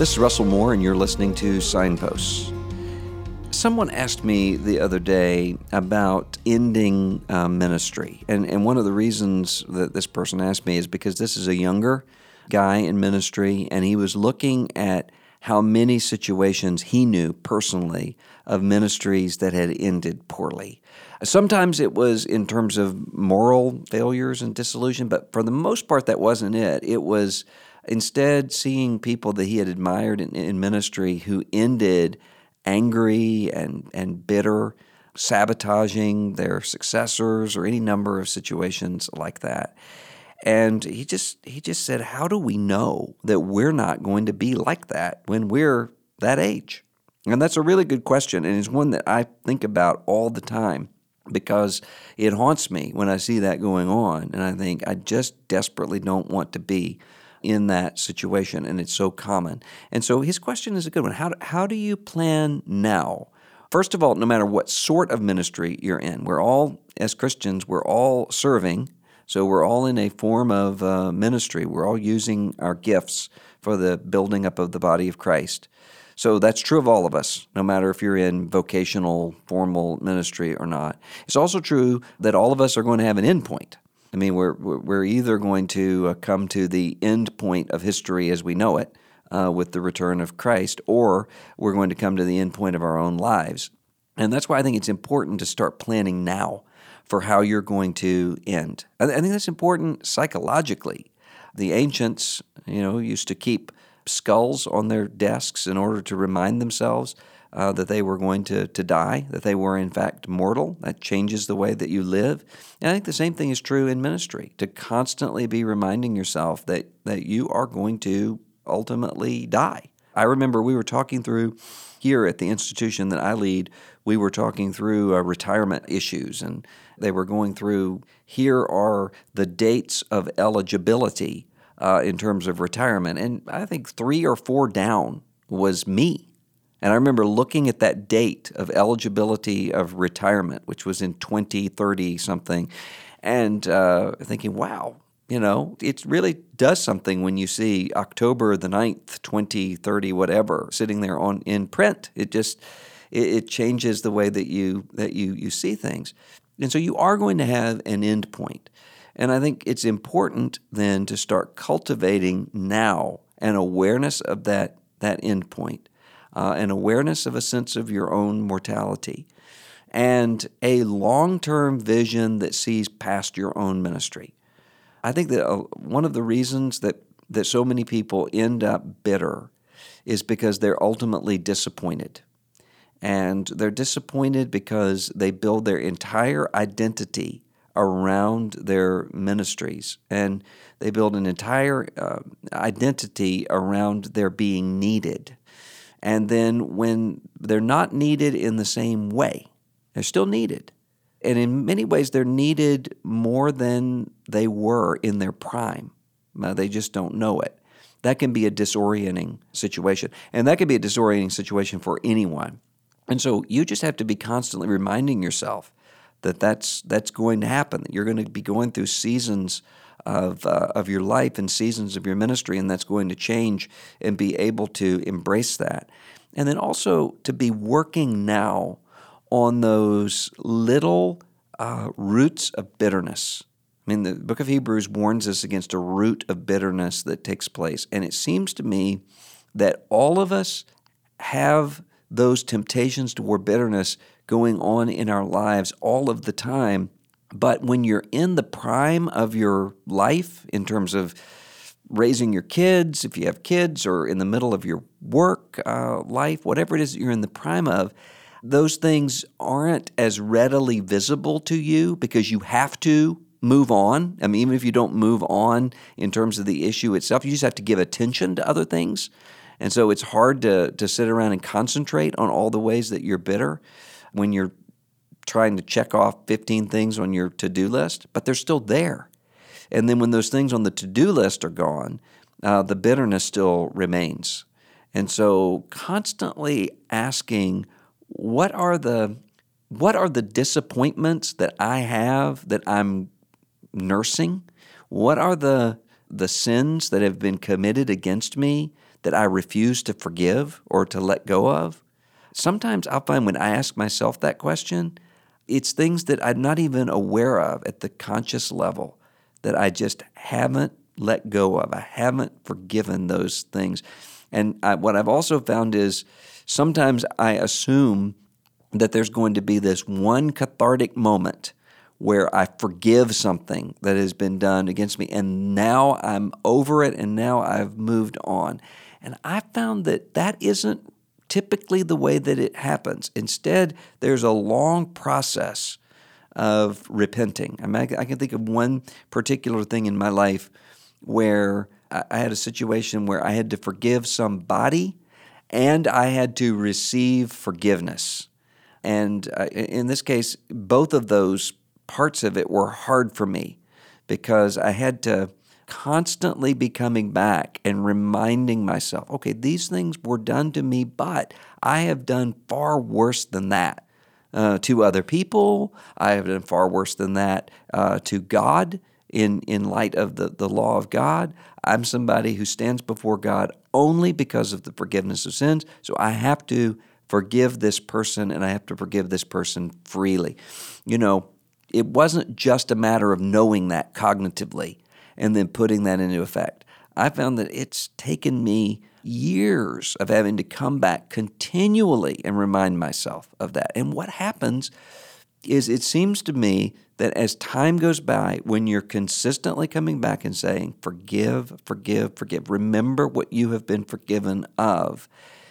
This is Russell Moore, and you're listening to Signposts. Someone asked me the other day about ending ministry, and one of the reasons that this person asked me is because this is a younger guy in ministry, and he was looking at how many situations he knew personally of ministries that had ended poorly. Sometimes it was in terms of moral failures and disillusion, but for the most part, that wasn't it. It was instead seeing people that he had admired in ministry who ended angry and bitter, sabotaging their successors or any number of situations like that. And he just said, how do we know that we're not going to be like that when we're that age? And that's a really good question, and it's one that I think about all the time because it haunts me when I see that going on, and I think I just desperately don't want to be in that situation, and it's so common. And so his question is a good one. How do you plan now? First of all, no matter what sort of ministry you're in, we're all, as Christians, we're all serving. So we're all in a form of ministry. We're all using our gifts for the building up of the body of Christ. So that's true of all of us, no matter if you're in vocational, formal ministry or not. It's also true that all of us are going to have an end point. I mean, we're either going to come to the end point of history as we know it with the return of Christ, or we're going to come to the end point of our own lives. And that's why I think it's important to start planning now for how you're going to end. I think that's important psychologically. The ancients, used to keep skulls on their desks in order to remind themselves that they were going to die, that they were in fact mortal. That changes the way that you live. And I think the same thing is true in ministry, to constantly be reminding yourself that you are going to ultimately die. I remember we were talking through here at the institution that I lead, we were talking through retirement issues, and they were going through, here are the dates of eligibility in terms of retirement. And I think 3 or 4 down was me. And I remember looking at that date of eligibility of retirement, which was in 2030 something, and thinking, wow, it really does something when you see October the 9th, 2030, whatever, sitting there in print. It changes the way that you see things. And so you are going to have an end point. And I think it's important then to start cultivating now an awareness of that end point, an awareness of a sense of your own mortality, and a long-term vision that sees past your own ministry. I think that one of the reasons that so many people end up bitter is because they're ultimately disappointed. And they're disappointed because they build their entire identity around their ministries, and they build an entire identity around their being needed. And then when they're not needed in the same way, they're still needed. And in many ways, they're needed more than they were in their prime. They just don't know it. That can be a disorienting situation. And that can be a disorienting situation for anyone. And so you just have to be constantly reminding yourself that that's going to happen, that you're going to be going through seasons of your life and seasons of your ministry, and that's going to change, and be able to embrace that. And then also to be working now on those little roots of bitterness. I mean, the book of Hebrews warns us against a root of bitterness that takes place. And it seems to me that all of us have those temptations toward bitterness going on in our lives all of the time. But when you're in the prime of your life, in terms of raising your kids, if you have kids, or in the middle of your work life, whatever it is that you're in the prime of, those things aren't as readily visible to you because you have to move on. I mean, even if you don't move on in terms of the issue itself, you just have to give attention to other things. And so it's hard to sit around and concentrate on all the ways that you're bitter when you're trying to check off 15 things on your to-do list, but they're still there. And then when those things on the to-do list are gone, the bitterness still remains. And so constantly asking, what are the disappointments that I have that I'm nursing? What are the sins that have been committed against me that I refuse to forgive or to let go of? Sometimes I'll find when I ask myself that question, it's things that I'm not even aware of at the conscious level that I just haven't let go of. I haven't forgiven those things. And what I've also found is sometimes I assume that there's going to be this one cathartic moment where I forgive something that has been done against me, and now I'm over it, and now I've moved on. And I found that that isn't typically the way that it happens. Instead, there's a long process of repenting. I mean, I can think of one particular thing in my life where I had a situation where I had to forgive somebody and I had to receive forgiveness. And in this case, both of those parts of it were hard for me because I had to constantly be coming back and reminding myself, okay, these things were done to me, but I have done far worse than that to other people. I have done far worse than that to God in light of the law of God. I'm somebody who stands before God only because of the forgiveness of sins, so I have to forgive this person, and I have to forgive this person freely. You know, it wasn't just a matter of knowing that cognitively and then putting that into effect. I found that it's taken me years of having to come back continually and remind myself of that. And what happens is it seems to me that as time goes by, when you're consistently coming back and saying, forgive, forgive, forgive, remember what you have been forgiven of,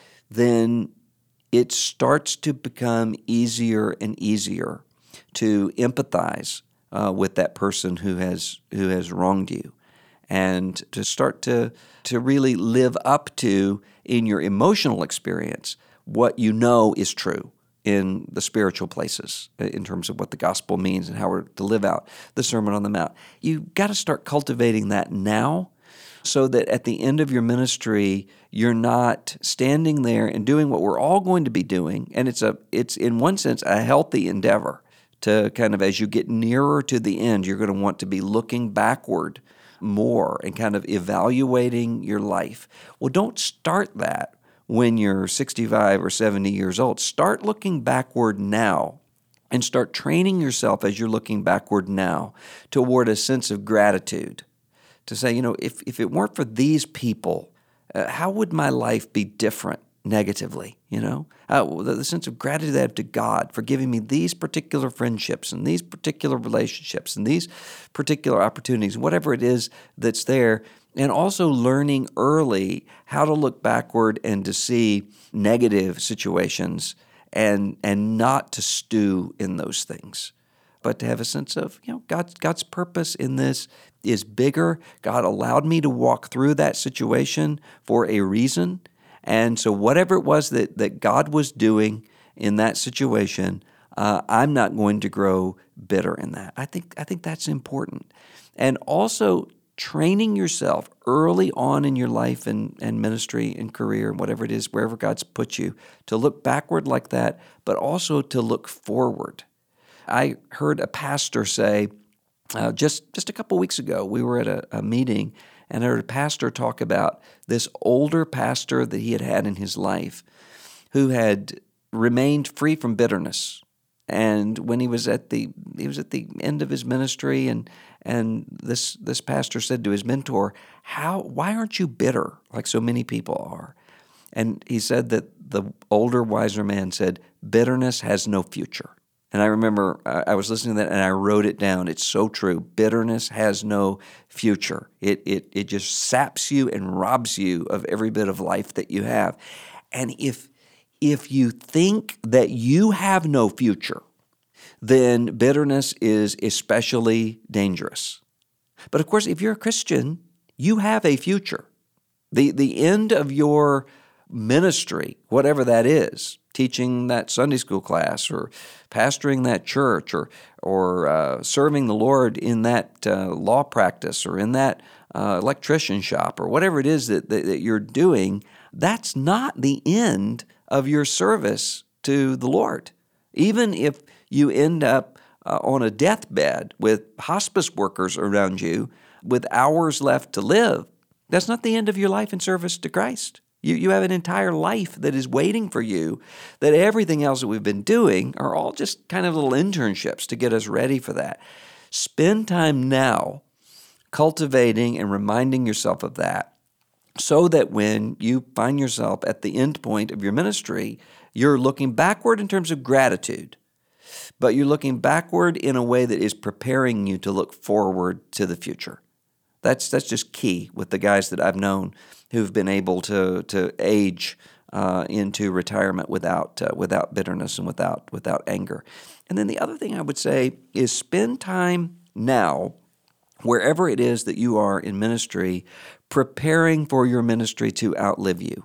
then it starts to become easier and easier to empathize with that person who has wronged you, and to start to really live up to, in your emotional experience, what you know is true in the spiritual places in terms of what the gospel means and how we're to live out the Sermon on the Mount. You've got to start cultivating that now so that at the end of your ministry, you're not standing there and doing what we're all going to be doing. And it's in one sense a healthy endeavor to kind of, as you get nearer to the end, you're going to want to be looking backward more and kind of evaluating your life. Well, don't start that when you're 65 or 70 years old. Start looking backward now and start training yourself as you're looking backward now toward a sense of gratitude. To say, you know, if it weren't for these people, how would my life be different negatively, you know? The sense of gratitude I have to God for giving me these particular friendships and these particular relationships and these particular opportunities, whatever it is that's there, and also learning early how to look backward and to see negative situations and not to stew in those things, but to have a sense of, you know, God's purpose in this is bigger. God allowed me to walk through that situation for a reason. And so whatever it was that God was doing in that situation, I'm not going to grow bitter in that. I think that's important. And also training yourself early on in your life and ministry and career and whatever it is, wherever God's put you, to look backward like that, but also to look forward. I heard a pastor say, just a couple weeks ago, we were at a meeting, and I heard a pastor talk about this older pastor that he had had in his life who had remained free from bitterness. And when he was at the end of his ministry, and this pastor said to his mentor, why aren't you bitter like so many people are? And he said that the older, wiser man said, bitterness has no future. And I remember I was listening to that and I wrote it down. It's so true. Bitterness has no future. It just saps you and robs you of every bit of life that you have. And if you think that you have no future, then bitterness is especially dangerous. But of course, if you're a Christian, you have a future. The end of your ministry, whatever that is, teaching that Sunday school class or pastoring that church or serving the Lord in that law practice or in that electrician shop or whatever it is that you're doing, that's not the end of your service to the Lord. Even if you end up on a deathbed with hospice workers around you with hours left to live, That's not the end of your life in service to Christ. You have an entire life that is waiting for you, that everything else that we've been doing are all just kind of little internships to get us ready for that. Spend time now cultivating and reminding yourself of that, so that when you find yourself at the end point of your ministry, you're looking backward in terms of gratitude, but you're looking backward in a way that is preparing you to look forward to the future. That's just key with the guys that I've known who've been able to age into retirement without bitterness and without anger. And then the other thing I would say is spend time now, wherever it is that you are in ministry, preparing for your ministry to outlive you.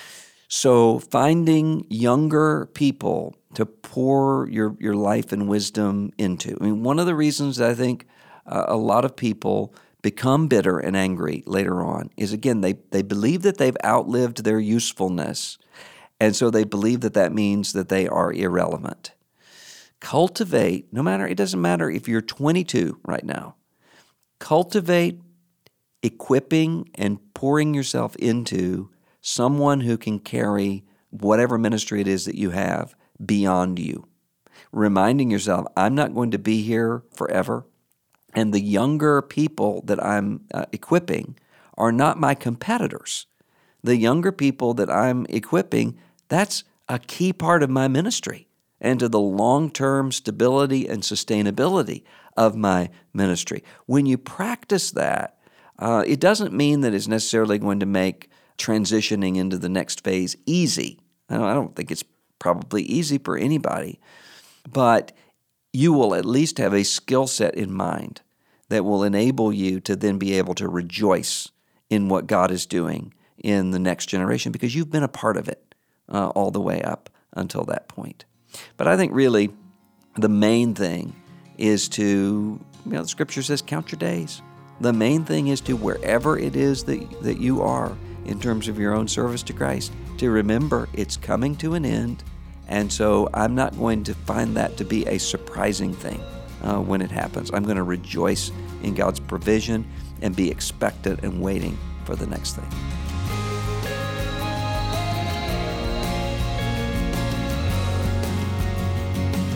So finding younger people to pour your life and wisdom into. I mean, one of the reasons that I think a lot of people become bitter and angry later on is, again, they believe that they've outlived their usefulness, and so they believe that means that they are irrelevant. Cultivate, it doesn't matter if you're 22 right now, cultivate equipping and pouring yourself into someone who can carry whatever ministry it is that you have beyond you. Reminding yourself, I'm not going to be here forever, and the younger people that I'm equipping are not my competitors. The younger people that I'm equipping, that's a key part of my ministry and to the long-term stability and sustainability of my ministry. When you practice that, it doesn't mean that it's necessarily going to make transitioning into the next phase easy. I don't think it's probably easy for anybody, but you will at least have a skill set in mind that will enable you to then be able to rejoice in what God is doing in the next generation, because you've been a part of it all the way up until that point. But I think really the main thing is to, the Scripture says, count your days. The main thing is to, wherever it is that you are in terms of your own service to Christ, to remember it's coming to an end. And so I'm not going to find that to be a surprising thing when it happens. I'm going to rejoice in God's provision and be expectant and waiting for the next thing.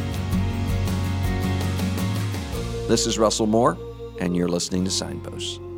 This is Russell Moore, and you're listening to Signposts.